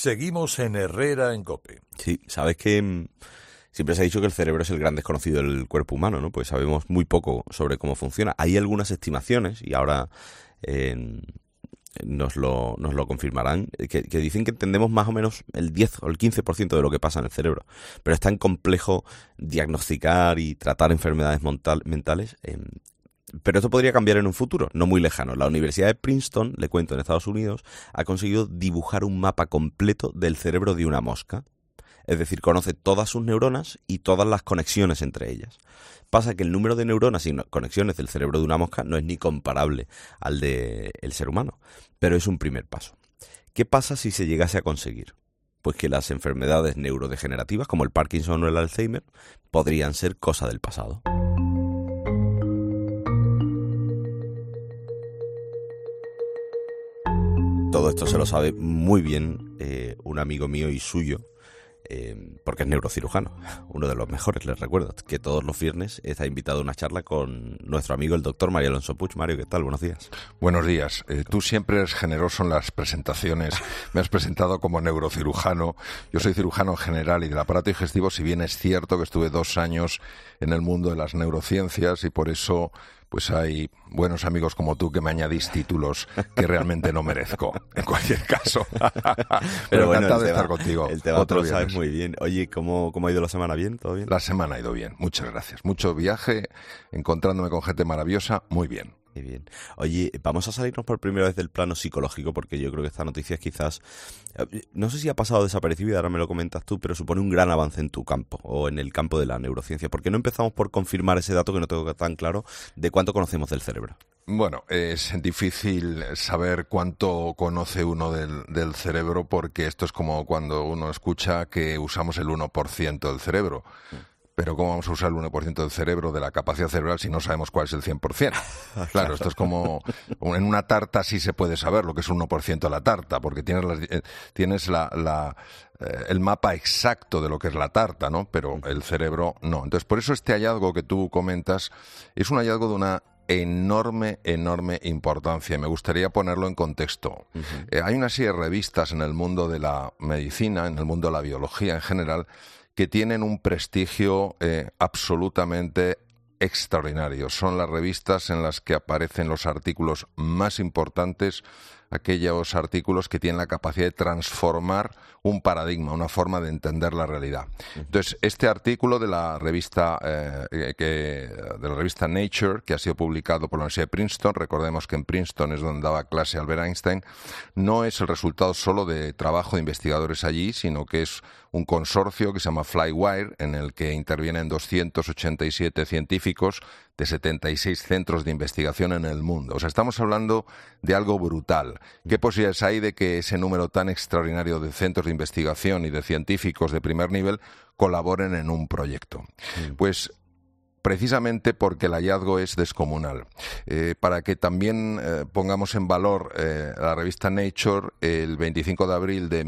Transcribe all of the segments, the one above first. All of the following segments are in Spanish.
Seguimos en Herrera en COPE. Sí, sabes que siempre se ha dicho que el cerebro es el gran desconocido del cuerpo humano, ¿no? Pues sabemos muy poco sobre cómo funciona. Hay algunas estimaciones, y ahora nos lo confirmarán, que dicen que entendemos más o menos el 10 o el 15% de lo que pasa en el cerebro. Pero es tan complejo diagnosticar y tratar enfermedades mentales. Pero esto podría cambiar en un futuro, no muy lejano. La Universidad de Princeton, le cuento, en Estados Unidos, ha conseguido dibujar un mapa completo del cerebro de una mosca. Es decir, conoce todas sus neuronas y todas las conexiones entre ellas. Pasa que el número de neuronas y conexiones del cerebro de una mosca no es ni comparable al del ser humano, pero es un primer paso. ¿Qué pasa si se llegase a conseguir? Pues que las enfermedades neurodegenerativas, como el Parkinson o el Alzheimer, podrían ser cosa del pasado. Todo esto se lo sabe muy bien un amigo mío y suyo, porque es neurocirujano, uno de los mejores, les recuerdo, que todos los viernes está invitado a una charla con nuestro amigo el doctor Mario Alonso Puig. Mario, ¿qué tal? Buenos días. Buenos días. Tú siempre eres generoso en las presentaciones. Me has presentado como neurocirujano. Yo soy cirujano general y del aparato digestivo, si bien es cierto que estuve 2 años en el mundo de las neurociencias y por eso pues hay buenos amigos como tú que me añadís títulos que realmente no merezco, en cualquier caso. Pero bueno, encantado de estar contigo. El tema otro lo sabes muy bien. Oye, ¿cómo ha ido la semana? ¿Bien? ¿Todo bien? La semana ha ido bien, muchas gracias. Mucho viaje, encontrándome con gente maravillosa, muy bien. Muy bien. Oye, vamos a salirnos por primera vez del plano psicológico, porque yo creo que esta noticia quizás, no sé si ha pasado desapercibida, ahora me lo comentas tú, pero supone un gran avance en tu campo, o en el campo de la neurociencia. ¿Por qué no empezamos por confirmar ese dato que no tengo tan claro de cuánto conocemos del cerebro? Bueno, es difícil saber cuánto conoce uno del cerebro, porque esto es como cuando uno escucha que usamos el 1% del cerebro. Pero ¿cómo vamos a usar el 1% del cerebro, de la capacidad cerebral, si no sabemos cuál es el 100%? Claro, esto es como en una tarta sí se puede saber lo que es un 1% de la tarta, porque tienes el mapa exacto de lo que es la tarta, ¿no? Pero el cerebro no. Entonces, por eso este hallazgo que tú comentas es un hallazgo de una enorme importancia. Me gustaría ponerlo en contexto. Hay una serie de revistas en el mundo de la medicina, en el mundo de la biología en general, que tienen un prestigio absolutamente extraordinario. Son las revistas en las que aparecen los artículos más importantes, aquellos artículos que tienen la capacidad de transformar un paradigma, una forma de entender la realidad. Entonces, este artículo de la revista Nature, que ha sido publicado por la Universidad de Princeton, recordemos que en Princeton es donde daba clase Albert Einstein, no es el resultado solo de trabajo de investigadores allí, sino que es un consorcio que se llama Flywire, en el que intervienen 287 científicos de 76 centros de investigación en el mundo. O sea, estamos hablando de algo brutal. ¿Qué posibilidades hay de que ese número tan extraordinario de centros de investigación y de científicos de primer nivel colaboren en un proyecto? Pues precisamente porque el hallazgo es descomunal. Para que también pongamos en valor la revista Nature, el 25 de abril de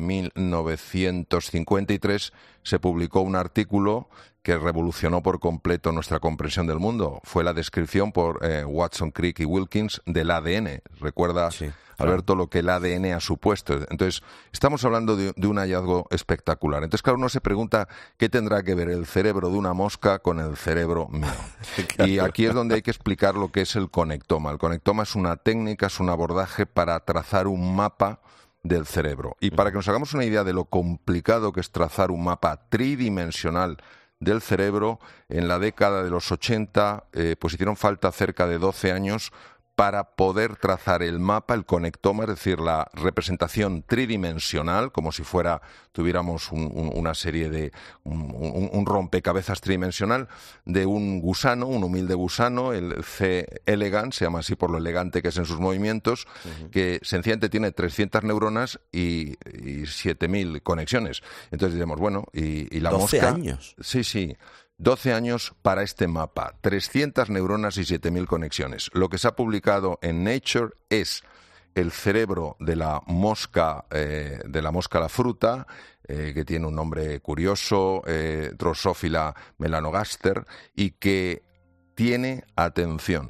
1953 se publicó un artículo que revolucionó por completo nuestra comprensión del mundo. Fue la descripción por Watson, Crick y Wilkins del ADN. ¿Recuerda, sí, Alberto, lo que el ADN ha supuesto? Entonces, estamos hablando de un hallazgo espectacular. Entonces, claro, uno se pregunta qué tendrá que ver el cerebro de una mosca con el cerebro mío. Claro. Y aquí es donde hay que explicar lo que es el conectoma. El conectoma es una técnica, es un abordaje para trazar un mapa del cerebro. Y para que nos hagamos una idea de lo complicado que es trazar un mapa tridimensional del cerebro, en la década de los 80 pues hicieron falta cerca de 12 años para poder trazar el mapa, el conectoma, es decir, la representación tridimensional, como si tuviéramos una serie de un rompecabezas tridimensional de un gusano, un humilde gusano, el C. elegans, se llama así por lo elegante que es en sus movimientos, que sencillamente tiene 300 neuronas y 7.000 conexiones. Entonces diremos, bueno, y la 12 mosca... años. Sí. 12 años para este mapa, 300 neuronas y 7.000 conexiones. Lo que se ha publicado en Nature es el cerebro de la mosca la fruta, que tiene un nombre curioso, Drosophila melanogaster, y que tiene, atención,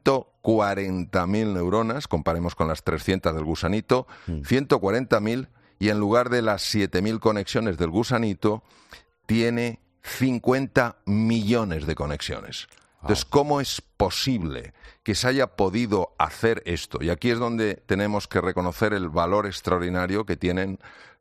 140.000 neuronas, comparemos con las 300 del gusanito, 140.000, y en lugar de las 7.000 conexiones del gusanito, tiene 50 millones de conexiones. Entonces, ¿cómo es posible que se haya podido hacer esto? Y aquí es donde tenemos que reconocer el valor extraordinario que tienen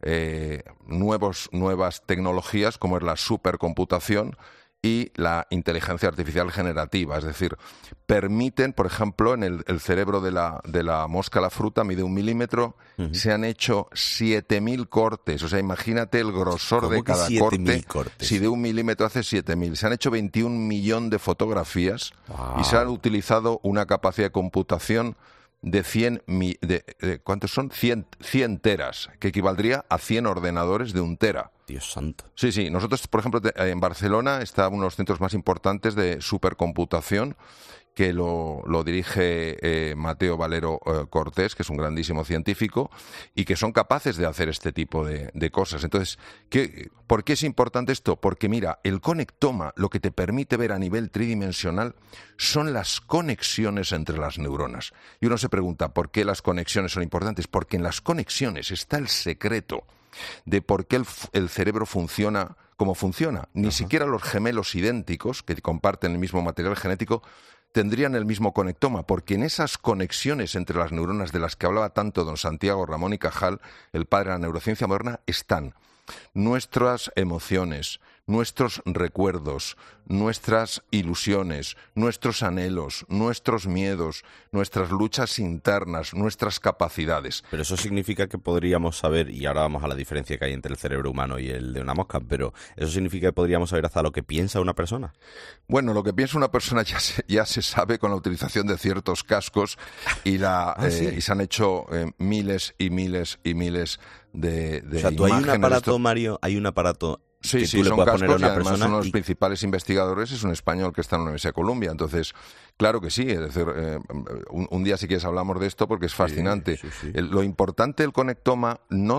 nuevas tecnologías, como es la supercomputación y la inteligencia artificial generativa. Es decir, permiten, por ejemplo, en el cerebro de la mosca la fruta, mide 1 milímetro, se han hecho 7.000 cortes. O sea, imagínate el grosor de cada corte. Si de 1 milímetro hace 7.000. Se han hecho 21 millones de fotografías y se han utilizado una capacidad de computación de 100, ¿cuántos son? 100 teras, que equivaldría a 100 ordenadores de 1 tera. Dios santo. Sí. Nosotros, por ejemplo, en Barcelona está uno de los centros más importantes de supercomputación, que lo dirige Mateo Valero Cortés, que es un grandísimo científico, y que son capaces de hacer este tipo de cosas. Entonces, ¿por qué es importante esto? Porque mira, el conectoma lo que te permite ver a nivel tridimensional son las conexiones entre las neuronas. Y uno se pregunta, ¿por qué las conexiones son importantes? Porque en las conexiones está el secreto de por qué el cerebro funciona como funciona. Ni siquiera los gemelos idénticos, que comparten el mismo material genético, tendrían el mismo conectoma, porque en esas conexiones entre las neuronas de las que hablaba tanto don Santiago Ramón y Cajal, el padre de la neurociencia moderna, están nuestras emociones, nuestros recuerdos, nuestras ilusiones, nuestros anhelos, nuestros miedos, nuestras luchas internas, nuestras capacidades. Pero eso significa que podríamos saber, y ahora vamos a la diferencia que hay entre el cerebro humano y el de una mosca, pero ¿eso significa que podríamos saber hasta lo que piensa una persona? Bueno, lo que piensa una persona ya se sabe con la utilización de ciertos cascos y se han hecho miles y miles y miles de o sea, tú imágenes. Hay un aparato, Mario, Sí, que tú le son puedas cascos poner a una y además persona uno de los principales investigadores es un español que está en la Universidad de Columbia. Entonces, claro que sí, es decir, un día si quieres hablamos de esto porque es fascinante. Sí. Lo importante del conectoma no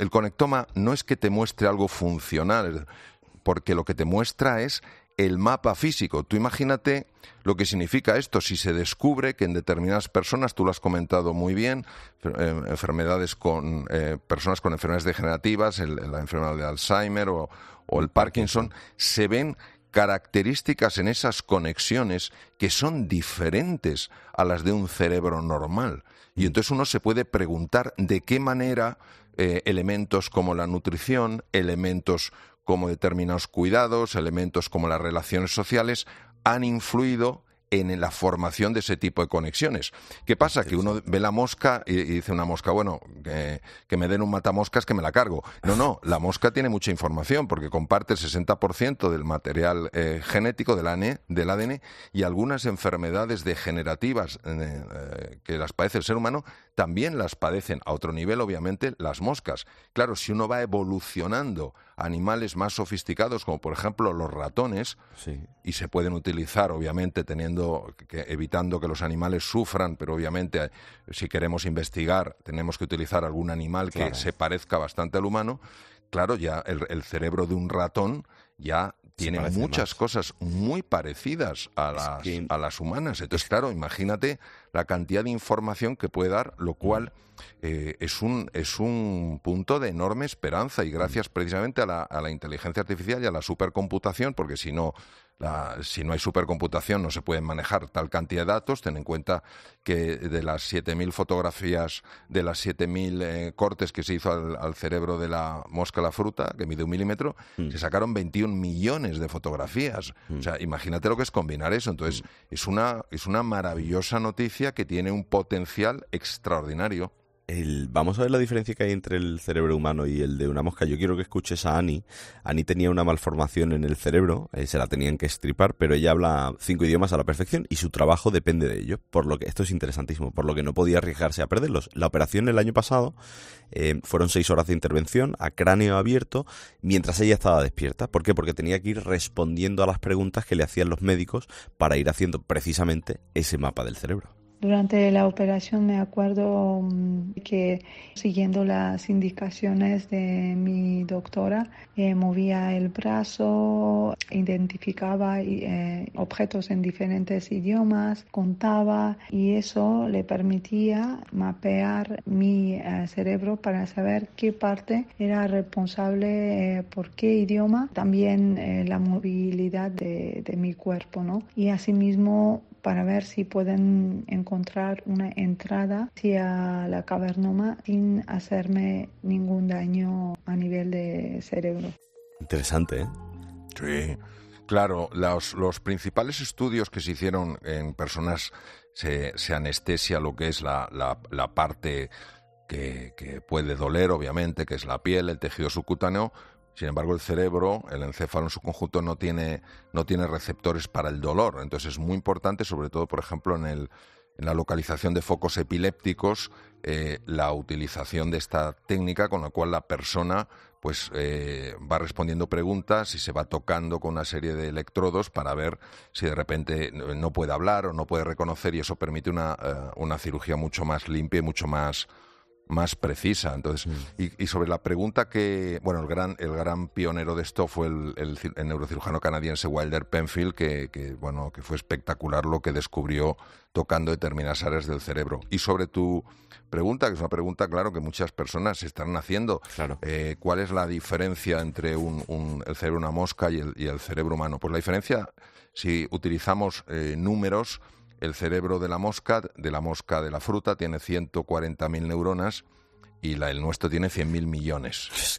es que te muestre algo funcional, porque lo que te muestra es el mapa físico. Tú imagínate lo que significa esto si se descubre que en determinadas personas, tú lo has comentado muy bien, enfermedades con personas con enfermedades degenerativas, la enfermedad de Alzheimer o el Parkinson, se ven características en esas conexiones que son diferentes a las de un cerebro normal. Y entonces uno se puede preguntar de qué manera elementos como la nutrición, elementos como determinados cuidados, elementos como las relaciones sociales, han influido en la formación de ese tipo de conexiones. ¿Qué pasa? Que uno ve la mosca y dice una mosca, bueno, que me den un matamoscas que me la cargo. No, la mosca tiene mucha información porque comparte el 60% del material genético del ADN y algunas enfermedades degenerativas que las padece el ser humano también las padecen a otro nivel, obviamente, las moscas. Claro, si uno va evolucionando a animales más sofisticados, como por ejemplo los ratones, y se pueden utilizar, obviamente, evitando que los animales sufran, pero obviamente si queremos investigar tenemos que utilizar algún animal que se parezca bastante al humano. Claro, ya el cerebro de un ratón ya tiene muchas cosas muy parecidas a las humanas. Entonces, claro, imagínate la cantidad de información que puede dar, lo cual es un punto de enorme esperanza y gracias precisamente a la inteligencia artificial y a la supercomputación, porque si no hay supercomputación no se pueden manejar tal cantidad de datos. Ten en cuenta que de las 7.000 fotografías, de las 7.000 cortes que se hizo al cerebro de la mosca la fruta, que mide 1 milímetro, se sacaron 21 millones de fotografías. O sea, imagínate lo que es combinar eso. Entonces, es una maravillosa noticia que tiene un potencial extraordinario. Vamos a ver la diferencia que hay entre el cerebro humano y el de una mosca. Yo quiero que escuches a Annie. Annie tenía una malformación en el cerebro, se la tenían que extirpar, pero ella habla 5 idiomas a la perfección y su trabajo depende de ello. Por lo que esto es interesantísimo, por lo que no podía arriesgarse a perderlos. La operación el año pasado fueron 6 horas de intervención a cráneo abierto mientras ella estaba despierta. ¿Por qué? Porque tenía que ir respondiendo a las preguntas que le hacían los médicos para ir haciendo precisamente ese mapa del cerebro. Durante la operación me acuerdo que siguiendo las indicaciones de mi doctora, movía el brazo, identificaba objetos en diferentes idiomas, contaba y eso le permitía mapear mi cerebro para saber qué parte era responsable por qué idioma, también la movilidad de mi cuerpo, ¿no? Y asimismo para ver si pueden encontrar una entrada hacia la cavernoma sin hacerme ningún daño a nivel de cerebro. Interesante, ¿eh? Sí, claro, los principales estudios que se hicieron en personas se anestesia lo que es la parte que puede doler, obviamente, que es la piel, el tejido subcutáneo. Sin embargo, el cerebro, el encéfalo en su conjunto, no tiene receptores para el dolor. Entonces es muy importante, sobre todo, por ejemplo, en la localización de focos epilépticos, la utilización de esta técnica, con la cual la persona pues va respondiendo preguntas y se va tocando con una serie de electrodos para ver si de repente no puede hablar o no puede reconocer, y eso permite una cirugía mucho más limpia y mucho más precisa. Entonces, y sobre la pregunta que, bueno, el gran pionero de esto fue el neurocirujano canadiense Wilder Penfield, que fue espectacular lo que descubrió tocando determinadas áreas del cerebro. Y sobre tu pregunta, que es una pregunta, claro, que muchas personas se están haciendo, claro. ¿Cuál es la diferencia entre el cerebro de una mosca y el cerebro humano? Pues la diferencia, si utilizamos números, el cerebro de la mosca de la fruta tiene 140.000 neuronas y el nuestro tiene 100.000 millones.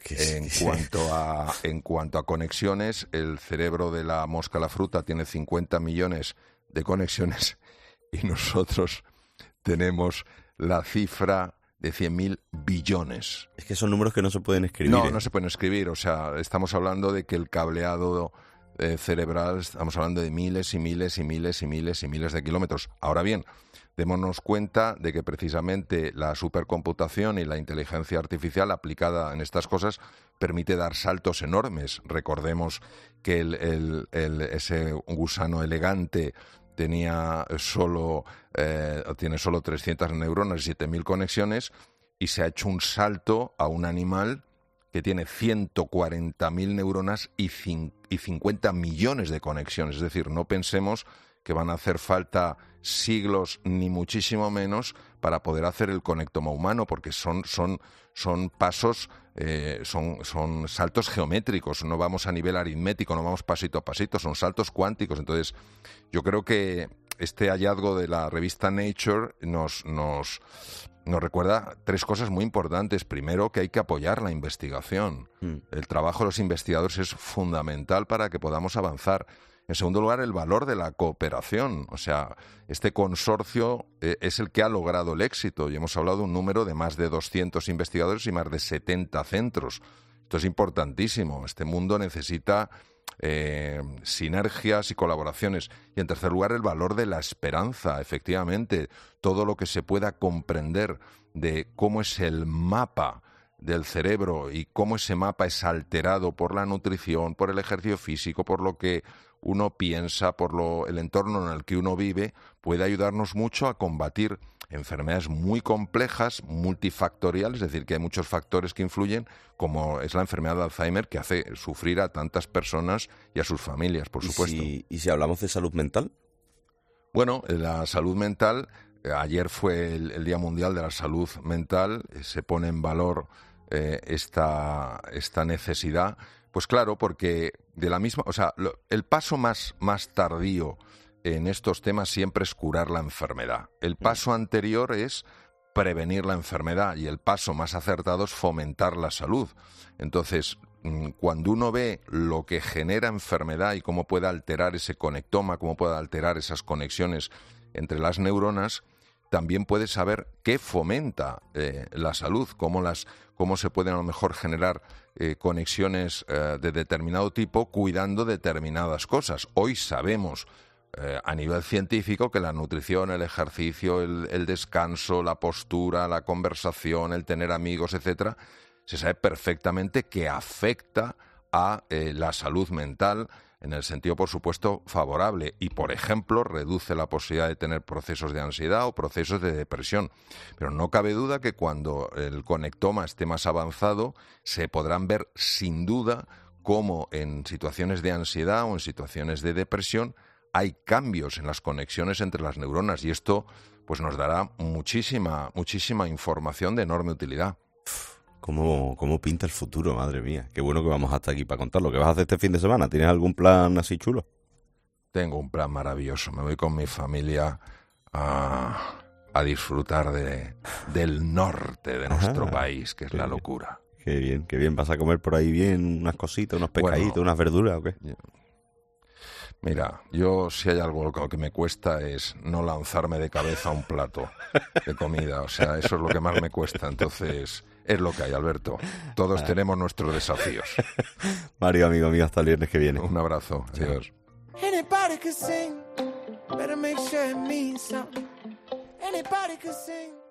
En cuanto a conexiones, el cerebro de la mosca de la fruta tiene 50 millones de conexiones y nosotros tenemos la cifra de 100.000 billones. Es que son números que no se pueden escribir. No se pueden escribir. O sea, estamos hablando de que el cableado cerebral, estamos hablando de miles y miles y miles y miles y miles de kilómetros. Ahora bien, démonos cuenta de que precisamente la supercomputación y la inteligencia artificial aplicada en estas cosas permite dar saltos enormes. Recordemos que ese gusano elegante tiene solo 300 neuronas y 7.000 conexiones, y se ha hecho un salto a un animal que tiene 140.000 neuronas y 50 millones de conexiones. Es decir, no pensemos que van a hacer falta siglos ni muchísimo menos para poder hacer el conectoma humano, porque son pasos, son saltos geométricos. No vamos a nivel aritmético, no vamos pasito a pasito, son saltos cuánticos. Entonces, yo creo que este hallazgo de la revista Nature nos recuerda tres cosas muy importantes. Primero, que hay que apoyar la investigación. El trabajo de los investigadores es fundamental para que podamos avanzar. En segundo lugar, el valor de la cooperación. O sea, este consorcio es el que ha logrado el éxito. Y hemos hablado de un número de más de 200 investigadores y más de 70 centros. Esto es importantísimo. Este mundo necesita sinergias y colaboraciones. Y en tercer lugar, el valor de la esperanza. Efectivamente, todo lo que se pueda comprender de cómo es el mapa del cerebro y cómo ese mapa es alterado por la nutrición, por el ejercicio físico, por lo que uno piensa, por el entorno en el que uno vive, puede ayudarnos mucho a combatir enfermedades muy complejas, multifactoriales, es decir, que hay muchos factores que influyen, como es la enfermedad de Alzheimer, que hace sufrir a tantas personas y a sus familias, por supuesto. ¿Y si hablamos de salud mental? Bueno, la salud mental, ayer fue el Día Mundial de la Salud Mental, se pone en valor esta necesidad. Pues claro, porque el paso más tardío en estos temas siempre es curar la enfermedad. El paso anterior es prevenir la enfermedad y el paso más acertado es fomentar la salud. Entonces, cuando uno ve lo que genera enfermedad y cómo puede alterar ese conectoma, cómo puede alterar esas conexiones entre las neuronas, también puede saber qué fomenta la salud, cómo se pueden a lo mejor generar conexiones de determinado tipo cuidando determinadas cosas. Hoy sabemos a nivel científico que la nutrición, el ejercicio, el descanso, la postura, la conversación, el tener amigos, etcétera, se sabe perfectamente que afecta a la salud mental, en el sentido, por supuesto, favorable y, por ejemplo, reduce la posibilidad de tener procesos de ansiedad o procesos de depresión. Pero no cabe duda que cuando el conectoma esté más avanzado, se podrán ver sin duda cómo en situaciones de ansiedad o en situaciones de depresión hay cambios en las conexiones entre las neuronas y esto pues nos dará muchísima información de enorme utilidad. ¿Cómo pinta el futuro? Madre mía, qué bueno que vamos hasta aquí para contarlo. ¿Qué vas a hacer este fin de semana? ¿Tienes algún plan así chulo? Tengo un plan maravilloso. Me voy con mi familia a disfrutar del norte de nuestro país, que es la locura. Qué bien, qué bien. ¿Vas a comer por ahí bien unas cositas, unos pescaditos, unas verduras o qué? Mira, yo si hay algo que me cuesta es no lanzarme de cabeza a un plato de comida. O sea, eso es lo que más me cuesta. Entonces, es lo que hay, Alberto. Todos tenemos nuestros desafíos. Mario, amigo mío, hasta el viernes que viene. Un abrazo. Adiós. Anybody could sing, better make sure it means something. Anybody could sing.